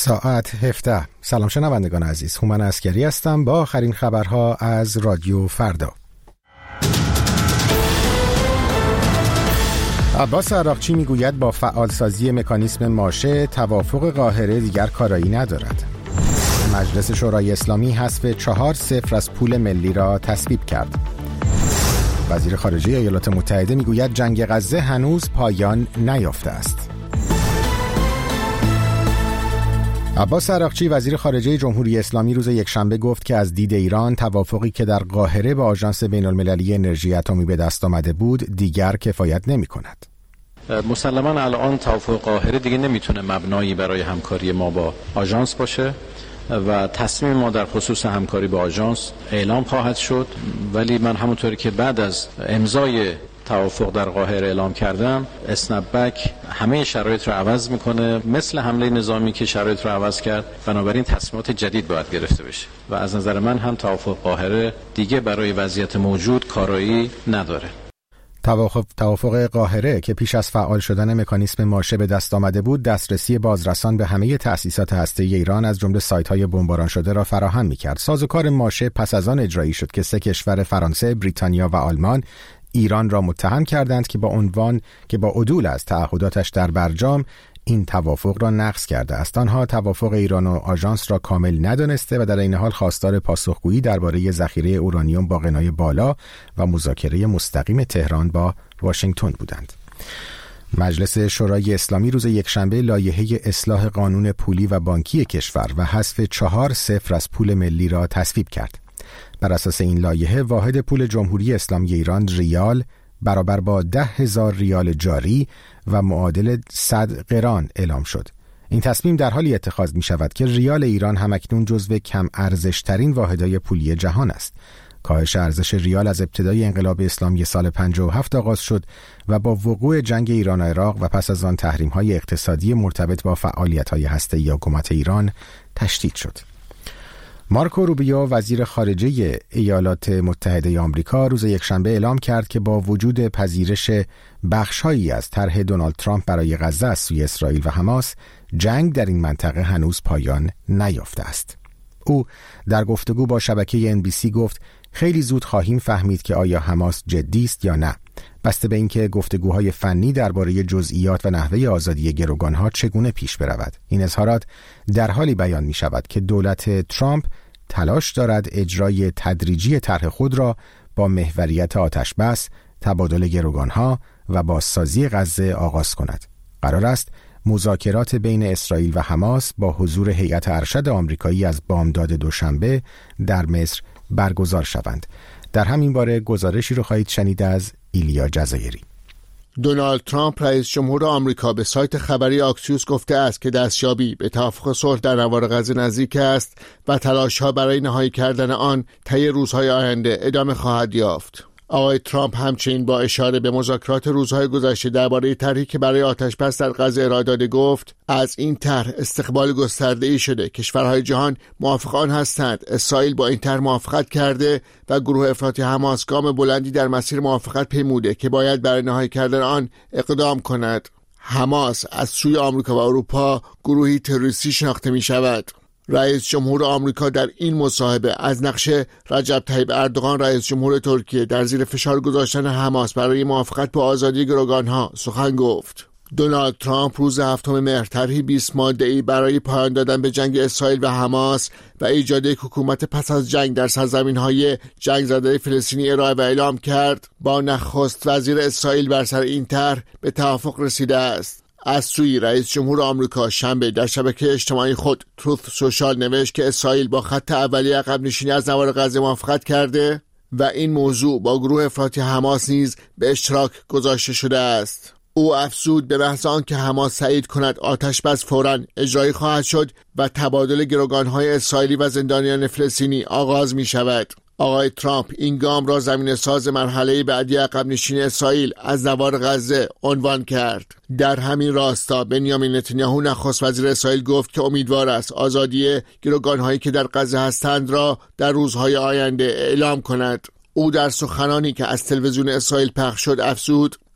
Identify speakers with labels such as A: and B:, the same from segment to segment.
A: ساعت 17. سلام شنوندگان عزیز، هومن عسکری هستم با آخرین خبرها از رادیو فردا. عباس عراقچی میگوید با فعالسازی مکانیسم ماشه توافق قاهره دیگر کارایی ندارد. مجلس شورای اسلامی حذف 4-0 از پول ملی را تصویب کرد. وزیر خارجه ایالات متحده میگوید جنگ غزه هنوز پایان نیافته است. عباس عراقچی وزیر خارجه جمهوری اسلامی روز یکشنبه گفت که از دید ایران توافقی که در قاهره با آژانس بین‌المللی انرژی اتمی به دست آمده بود دیگر کفایت نمی‌کند.
B: مسلماً الان توافق قاهره دیگه نمیتونه مبنایی برای همکاری ما با آژانس باشه و تصمیم ما در خصوص همکاری با آژانس اعلام خواهد شد، ولی من همونطوری که بعد از امضای توافق در قاهره اعلام کردم، اسنپ‌بک همه شرایط رو عوض میکنه، مثل حمله نظامی که شرایط رو عوض کرد. بنابراین تصمیمات جدید باید گرفته بشه و از نظر من هم توافق قاهره دیگه برای وضعیت موجود کارایی نداره.
A: توافق قاهره که پیش از فعال شدن مکانیسم ماشه به دست آمده بود، دسترسی بازرسان به همه تأسیسات هسته‌ای ایران از جمله سایت‌های بمباران شده را فراهم می‌کرد. سازوکار ماشه پس از آن اجرایی شد که 3 کشور فرانسه، بریتانیا و آلمان ایران را متهم کردند که با عنوان که با عدول از تعهداتش در برجام این توافق را نقض کرده است. آنها توافق ایران و آژانس را کامل ندانسته و در این حال خواستار پاسخگویی درباره ذخیره اورانیوم با غنای بالا و مذاکره مستقیم تهران با واشنگتن بودند. مجلس شورای اسلامی روز یکشنبه لایحه اصلاح قانون پولی و بانکی کشور و حذف 4-0 از پول ملی را تصویب کرد. بر اساس این لایحه واحد پول جمهوری اسلامی ایران ریال برابر با 10,000 ریال جاری و معادل 100 قران اعلام شد. این تصمیم در حالی اتخاذ می شود که ریال ایران همکنون جزو کم ارزش ترین واحدهای پولی جهان است. کاهش ارزش ریال از ابتدای انقلاب اسلامی سال 57 آغاز شد و با وقوع جنگ ایران و عراق و پس از آن تحریم‌های اقتصادی مرتبط با فعالیت‌های هسته‌ای حکومت ایران تشدید شد. مارکو روبیو وزیر خارجه ایالات متحده آمریکا روز یکشنبه اعلام کرد که با وجود پذیرش بخش‌هایی از طرح دونالد ترامپ برای غزه از سوی اسرائیل و حماس، جنگ در این منطقه هنوز پایان نیافته است. او در گفتگو با شبکه NBC گفت خیلی زود خواهیم فهمید که آیا حماس جدی است یا نه، بسته به اینکه گفتگوهای فنی درباره جزئیات و نحوه آزادی گروگانها چگونه پیش برود. این اظهارات در حالی بیان می شود که دولت ترامپ تلاش دارد اجرای تدریجی طرح خود را با محوریت آتش‌بس، تبادل گروگانها و بازسازی غزه آغاز کند. قرار است مذاکرات بین اسرائیل و حماس با حضور هیئت ارشد آمریکایی از بامداد دوشنبه در مصر برگزار شوند. در همین باره گزارشی رو خواهید شنید از ایلیا جزایری.
C: دونالد ترامپ رئیس جمهور آمریکا به سایت خبری آکسیوس گفته است که دستیابی به توافق صلح در نوار غزه نزدیک است و تلاش‌ها برای نهایی کردن آن طی روزهای آینده ادامه خواهد یافت. آقای ترامپ همچنین با اشاره به مذاکرات روزهای گذشته درباره طرحی که برای آتش‌بس در غزه ارائه داده گفت از این طرح استقبال گسترده‌ای شده. کشورهای جهان موافق آن هستند. اسرائیل با این طرح موافقت کرده و گروه افراطی حماس گام بلندی در مسیر موافقت پیموده که باید برای نهایی کردن آن اقدام کند. حماس از سوی آمریکا و اروپا گروهی تروریستی شناخته می شود. رئیس جمهور آمریکا در این مصاحبه از نقش رجب طیب اردوغان رئیس جمهور ترکیه در زیر فشار گذاشتن حماس برای موافقت با آزادی گروگانها سخن گفت. دونالد ترامپ روز 7 مهر طرحی 20 ماده‌ای برای پایان دادن به جنگ اسرائیل و حماس و ایجاد یک حکومت پس از جنگ در سرزمین‌های جنگ زده فلسطینی ارائه و اعلام کرد. با نخست وزیر اسرائیل بر سر این طرح به توافق رسیده است. از سوی رئیس جمهور آمریکا شنبه در شبکه اجتماعی خود تروث سوشال نوشت که اسرائیل با خط اولیه عقب نشینی از نوار غزه موافقت کرده و این موضوع با گروه افراطی حماس نیز به اشتراک گذاشته شده است. او افزود به محض آنکه حماس تایید کند آتش‌بس فوراً اجرایی خواهد شد و تبادل گروگان‌های اسرائیلی و زندانیان فلسطینی آغاز می شود. آقای ترامپ این گام را زمینه‌ساز مرحله بعدی عقب نشینی اسرائیل از نوار غزه عنوان کرد. در همین راستا بنیامین نتانیاهو نخست وزیر اسرائیل گفت که امیدوار است آزادی گروگان‌هایی که در غزه هستند را در روزهای آینده اعلام کند. او در سخنانی که از تلویزیون اسرائیل پخش شد افزود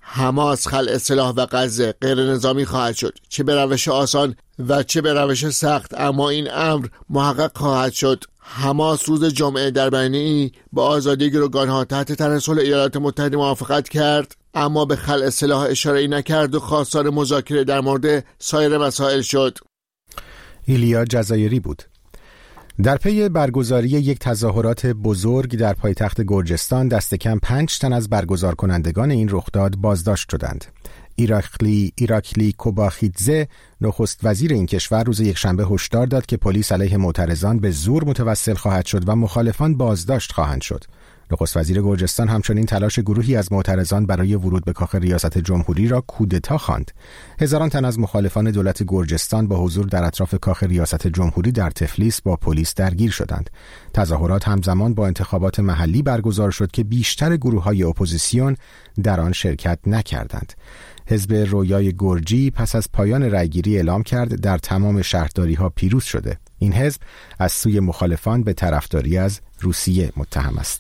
C: حماس خلع سلاح و غزه غیر نظامی خواهد شد، چه به روش آسان و چه به روش سخت، اما این امر محقق خواهد شد. حماس روز جمعه در بیانیه‌ای با آزادی گروگان‌ها تحت طرح صلح ایالات متحده موافقت کرد، اما به خلع سلاح اشاره‌ای نکرد و خواستار مذاکره در مورد سایر مسائل شد.
A: ایلیا جزایری بود. در پی برگزاری یک تظاهرات بزرگ در پایتخت گرجستان دست کم 5 تن از برگزار کنندگان این رخداد بازداشت شدند. ایراکلی کوباخیدزه نخست وزیر این کشور روز یکشنبه هشدار داد که پلیس علیه معترضان به زور متوسل خواهد شد و مخالفان بازداشت خواهند شد. نخست وزیر گرجستان همچنین تلاش گروهی از معترضان برای ورود به کاخ ریاست جمهوری را کودتا خواند. هزاران تن از مخالفان دولت گرجستان با حضور در اطراف کاخ ریاست جمهوری در تفلیس با پلیس درگیر شدند. تظاهرات همزمان با انتخابات محلی برگزار شد که بیشتر گروه‌های اپوزیسیون در آن شرکت نکردند. حزب رویای گرجی پس از پایان رأیگیری اعلام کرد در تمام شهرداری‌ها پیروز شده. این حزب از سوی مخالفان به طرفداری از روسیه متهم است.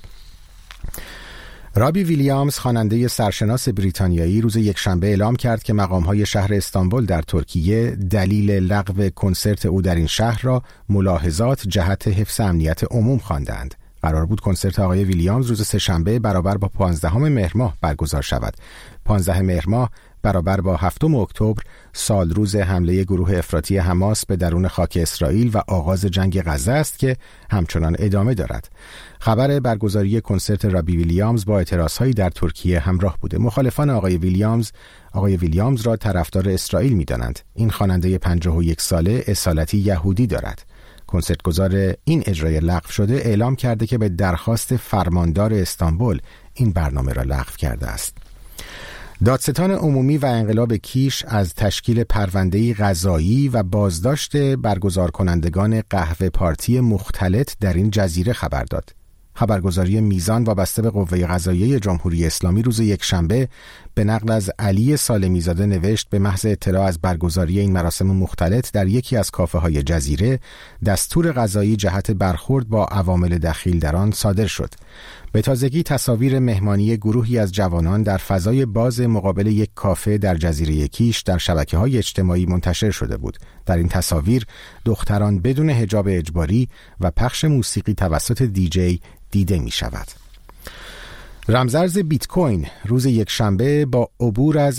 A: رابی ویلیامز خواننده سرشناس بریتانیایی روز یکشنبه اعلام کرد که مقام‌های شهر استانبول در ترکیه دلیل لغو کنسرت او در این شهر را ملاحظات جهت حفظ امنیت عموم خواندند. قرار بود کنسرت آقای ویلیامز روز سه‌شنبه برابر با 15 مهر ماه برگزار شود. 15 مهر ماه برابر با 7 اکتبر سال روز حمله گروه افراطی حماس به درون خاک اسرائیل و آغاز جنگ غزه است که همچنان ادامه دارد. خبر برگزاری کنسرت رابی ویلیامز با اعتراضهایی در ترکیه همراه بوده. مخالفان آقای ویلیامز را طرفدار اسرائیل می‌دانند. این خواننده 51 ساله اصالتی یهودی دارد. کنسرتگزار این اجرای لغو شده اعلام کرده که به درخواست فرماندار استانبول این برنامه را لغو کرده است. دادستان عمومی و انقلاب کیش از تشکیل پرونده‌ای قضایی و بازداشت برگزار کنندگان قهوه پارتی مختلط در این جزیره خبر داد. خبرگزاری میزان وابسته به قوه قضاییه جمهوری اسلامی روز یکشنبه به نقل از علی سالمیزاده نوشت به محض اطلاع از برگزاری این مراسم مختلط در یکی از کافه‌های جزیره دستور قضایی جهت برخورد با عوامل دخیل در آن صادر شد. به تازگی تصاویر مهمانی گروهی از جوانان در فضای باز مقابل یک کافه در جزیره کیش در شبکه‌های اجتماعی منتشر شده بود. در این تصاویر دختران بدون حجاب اجباری و پخش موسیقی توسط دیجی دیده می شود. رمزارز بیت کوین روز یکشنبه با عبور از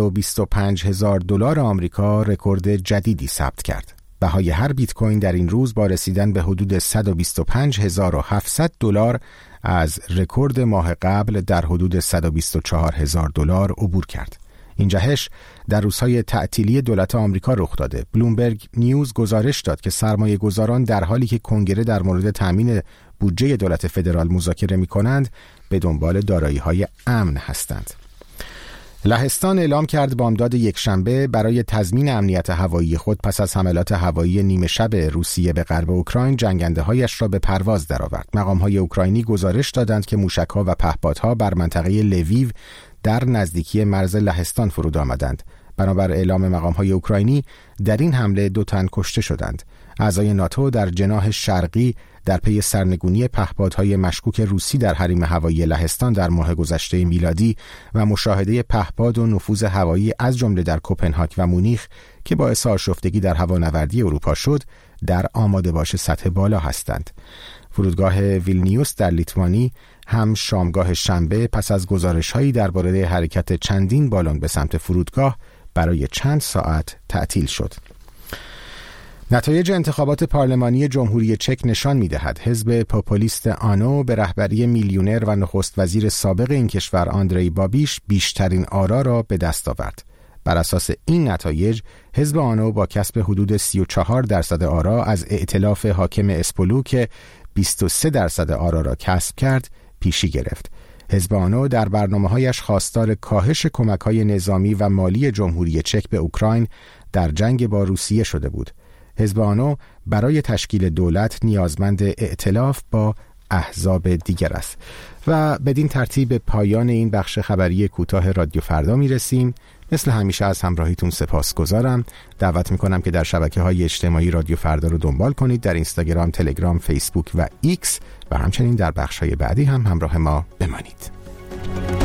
A: $125,000 آمریکا رکورد جدیدی ثبت کرد. بهای هر بیت کوین در این روز با رسیدن به حدود $125,700 از رکورد ماه قبل در حدود $124,000 عبور کرد. این جهش در روزهای تعطیلی دولت آمریکا رخ داده. بلومبرگ نیوز گزارش داد که سرمایه گذاران در حالی که کنگره در مورد تامین بودجه دولت فدرال مذاکره می‌کنند به دنبال دارایی‌های امن هستند. لهستان اعلام کرد بامداد یکشنبه برای تضمین امنیت هوایی خود پس از حملات هوایی نیمه شب روسیه به غرب اوکراین جنگنده‌هایش را به پرواز درآورد. مقام‌های اوکراینی گزارش دادند که موشک‌ها و پهپادها بر منطقه لویو در نزدیکی مرز لهستان فرود آمدند. بنابر اعلام مقام‌های اوکراینی در این حمله 2 تن کشته شدند. اعضای ناتو در جناح شرقی در پی سرنگونی پهپادهای مشکوک روسی در حریم هوایی لهستان در ماه گذشته میلادی و مشاهده پهپاد و نفوذ هوایی از جمله در کوپنهاگ و مونیخ که باعث آشفتگی در هوانوردی اروپا شد در آماده باش سطح بالا هستند. فرودگاه ویلنیوس در لیتوانی هم شامگاه شنبه پس از گزارش‌هایی درباره حرکت چندین بالون به سمت فرودگاه برای چند ساعت تعطیل شد. نتایج انتخابات پارلمانی جمهوری چک نشان می‌دهد حزب پاپولیست آنو به رهبری میلیونر و نخست وزیر سابق این کشور آندری بابیش بیشترین آرا را به دست آورد. بر اساس این نتایج حزب آنو با کسب حدود 34% آرا از ائتلاف حاکم اسپولو که 23% آرا را کسب کرد پیشی گرفت. حزب آنو در برنامه‌هایش خواستار کاهش کمک‌های نظامی و مالی جمهوری چک به اوکراین در جنگ با روسیه شده بود. حزب آنو برای تشکیل دولت نیازمند ائتلاف با احزاب دیگر است. و بدین ترتیب پایان این بخش خبری کوتاه رادیو فردا میرسیم. مثل همیشه از همراهیتون سپاسگزارم. دعوت میکنم که در شبکه‌های اجتماعی رادیو فردا رو دنبال کنید، در اینستاگرام، تلگرام، فیسبوک و ایکس و همچنین در بخش‌های بعدی هم همراه ما بمانید.